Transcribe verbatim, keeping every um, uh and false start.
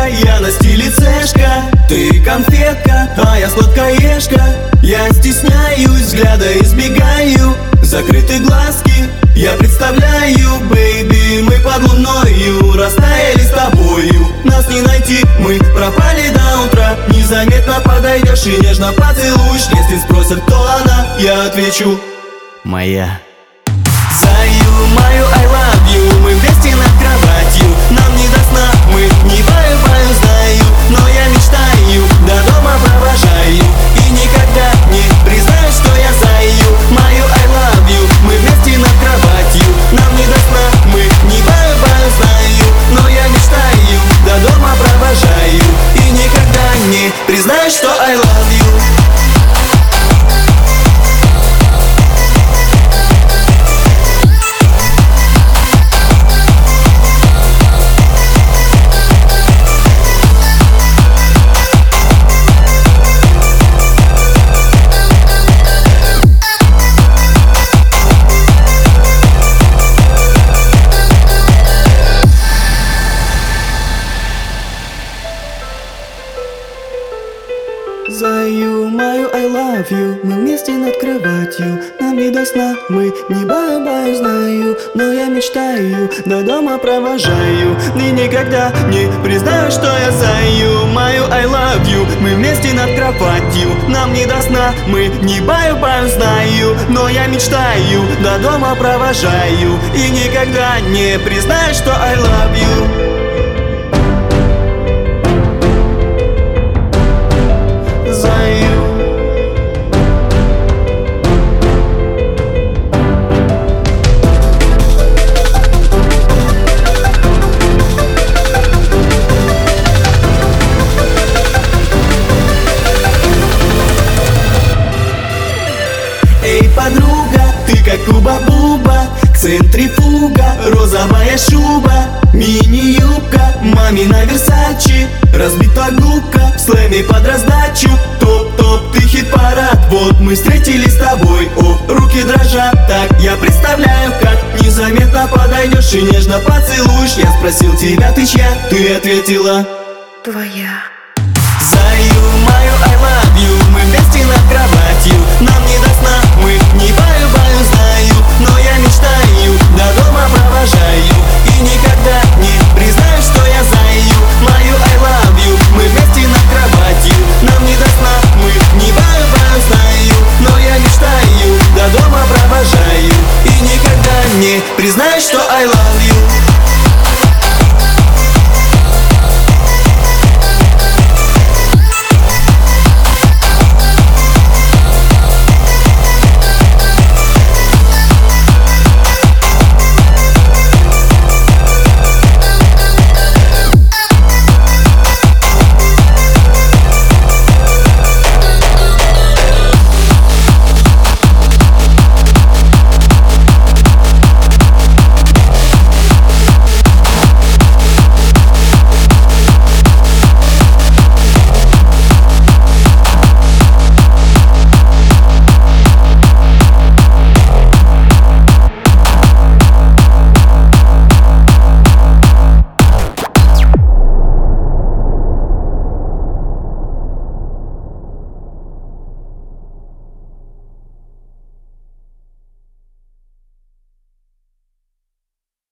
детка, я на стиле цешка. Ты конфетка, а я сладкоежка. Я стесняюсь, взгляда избегаю. Закрыты глазки, я представляю, бэйби, мы под луною растаяли с тобою. Нас не найти, мы пропали до утра. Незаметно подойдешь и нежно поцелуешь. Если спросят, кто она, я отвечу: моя. Заю мою, I love you, мы вместе над кроватью. Нам не до сна, мы не баю-баю, знаю. Но я мечтаю, до дома провожаю. И никогда не признаюсь, что я заю мою, I love you, мы вместе над кроватью. Нам не до сна, мы не баю-баю, знаю. Но я мечтаю, до дома провожаю. И никогда не признаюсь, что I love you. Заю мою, I love you, мы вместе над кроватью. Нам не до сна, мы не баю-баю, знаю. Но я мечтаю, до дома провожаю. И никогда не признаю, что я заю мою, I love you, мы вместе над кроватью. Нам не до сна, мы не баю-баю, знаю. Но я мечтаю, до дома провожаю. И никогда не признаю, что I love you. Эй, подруга, ты как Куба-Буба, центрифуга, розовая шуба, мини-юбка, мамина Версачи, разбита губка, в слэме под раздачу. Топ-топ, ты хит-парад, вот мы встретились с тобой. О, руки дрожат, так я представляю, как незаметно подойдешь и нежно поцелуешь. Я спросил тебя, ты чья? Ты ответила: твоя. Заю мою, I love you, мы вместе над